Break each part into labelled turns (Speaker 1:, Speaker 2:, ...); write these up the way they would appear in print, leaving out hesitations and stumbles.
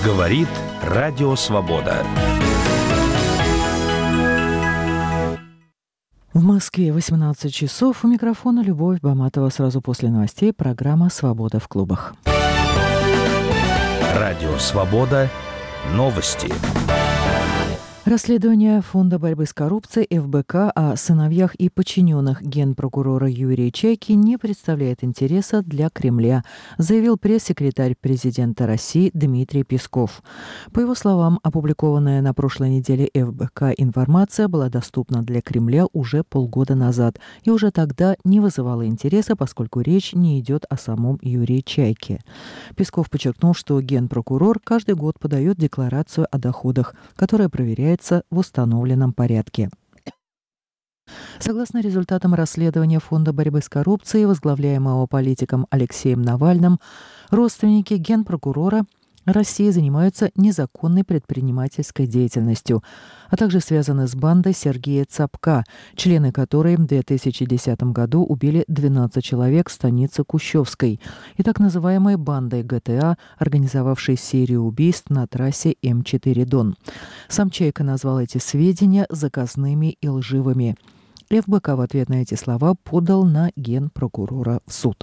Speaker 1: Говорит Радио Свобода.
Speaker 2: В Москве 18 часов. У микрофона Любовь Баматова. Сразу после новостей программа «Свобода в клубах».
Speaker 1: Радио Свобода. Новости.
Speaker 2: Расследование Фонда борьбы с коррупцией ФБК о сыновьях и подчиненных генпрокурора Юрия Чайки не представляет интереса для Кремля, заявил пресс-секретарь президента России Дмитрий Песков. По его словам, опубликованная на прошлой неделе ФБК информация была доступна для Кремля уже полгода назад и уже тогда не вызывала интереса, поскольку речь не идет о самом Юрии Чайке. Песков подчеркнул, что генпрокурор каждый год подает декларацию о доходах, которая проверяется в установленном порядке. Согласно результатам расследования Фонда борьбы с коррупцией, возглавляемого политиком Алексеем Навальным, родственники генпрокурора России занимаются незаконной предпринимательской деятельностью, а также связаны с бандой Сергея Цапка, члены которой в 2010 году убили 12 человек в станице Кущевской, и так называемой бандой ГТА, организовавшей серию убийств на трассе М4 Дон. Сам Чайка назвал эти сведения заказными и лживыми. ФБК в ответ на эти слова подал на генпрокурора в суд.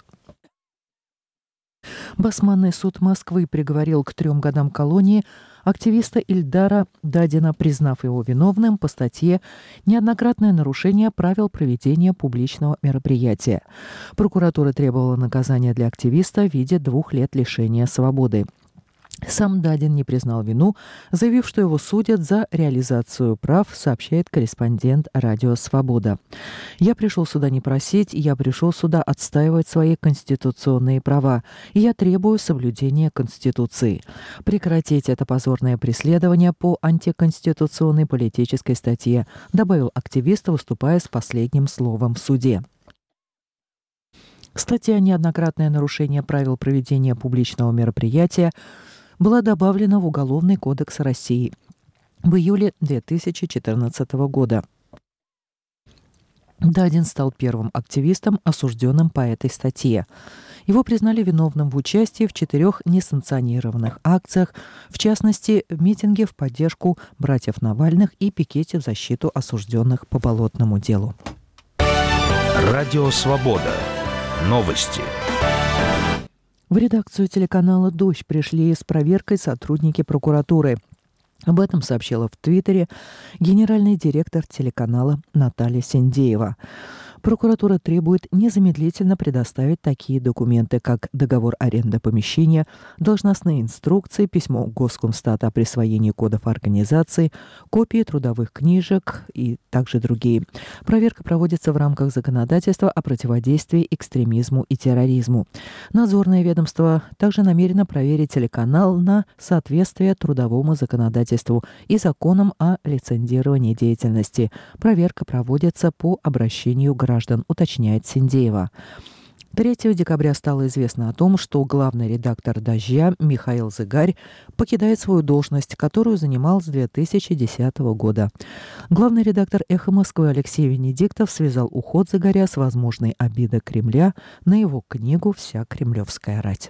Speaker 2: Басманный суд Москвы приговорил к 3 годам колонии активиста Ильдара Дадина, признав его виновным по статье «Неоднократное нарушение правил проведения публичного мероприятия». Прокуратура требовала наказания для активиста в виде 2 лет лишения свободы. Сам Дадин не признал вину, заявив, что его судят за реализацию прав, сообщает корреспондент «Радио Свобода». «Я пришел сюда не просить, я пришел сюда отстаивать свои конституционные права, и я требую соблюдения Конституции. Прекратить это позорное преследование по антиконституционной политической статье», добавил активист, выступая с последним словом в суде. Статья «Неоднократное нарушение правил проведения публичного мероприятия» была добавлена в Уголовный кодекс России в июле 2014 года. Дадин стал первым активистом, осужденным по этой статье. Его признали виновным в участии в 4 несанкционированных акциях, в частности, в митинге в поддержку братьев Навальных и пикете в защиту осужденных по болотному делу.
Speaker 1: Радио Свобода. Новости.
Speaker 2: В редакцию телеканала «Дождь» пришли с проверкой сотрудники прокуратуры. Об этом сообщила в Твиттере генеральный директор телеканала Наталья Синдеева. Прокуратура требует незамедлительно предоставить такие документы, как договор аренды помещения, должностные инструкции, письмо Госкомстата о присвоении кодов организации, копии трудовых книжек и также другие. Проверка проводится в рамках законодательства о противодействии экстремизму и терроризму. Надзорное ведомство также намерено проверить телеканал на соответствие трудовому законодательству и законам о лицензировании деятельности. Проверка проводится по обращению граждан, уточняет Синдеева. 3 декабря стало известно о том, что главный редактор «Дождя» Михаил Зыгарь покидает свою должность, которую занимал с 2010 года. Главный редактор «Эхо Москвы» Алексей Венедиктов связал уход Зыгаря с возможной обидой Кремля на его книгу «Вся кремлевская рать».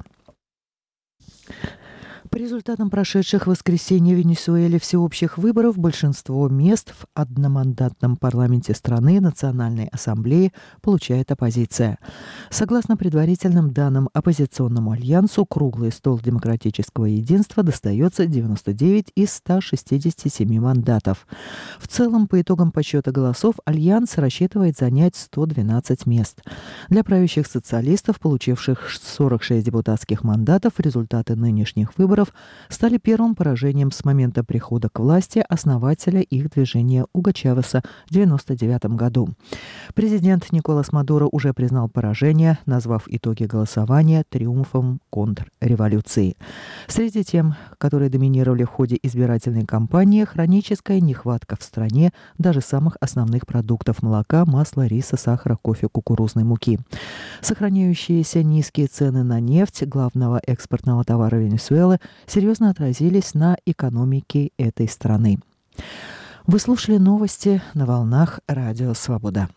Speaker 2: По результатам прошедших в воскресенье в Венесуэле всеобщих выборов большинство мест в одномандатном парламенте страны Национальной ассамблеи получает оппозиция. Согласно предварительным данным оппозиционному альянсу, круглый стол демократического единства достается 99 из 167 мандатов. В целом, по итогам подсчета голосов, альянс рассчитывает занять 112 мест. Для правящих социалистов, получивших 46 депутатских мандатов, результаты нынешних выборов стали первым поражением с момента прихода к власти основателя их движения Уго Чавеса в 1999 году. Президент Николас Мадуро уже признал поражение, назвав итоги голосования триумфом контрреволюции. Среди тем, которые доминировали в ходе избирательной кампании, хроническая нехватка в стране даже самых основных продуктов: молока, масла, риса, сахара, кофе, кукурузной муки. Сохраняющиеся низкие цены на нефть, главного экспортного товара Венесуэлы, серьезно отразились на экономике этой страны. Вы слушали новости на волнах Радио Свобода.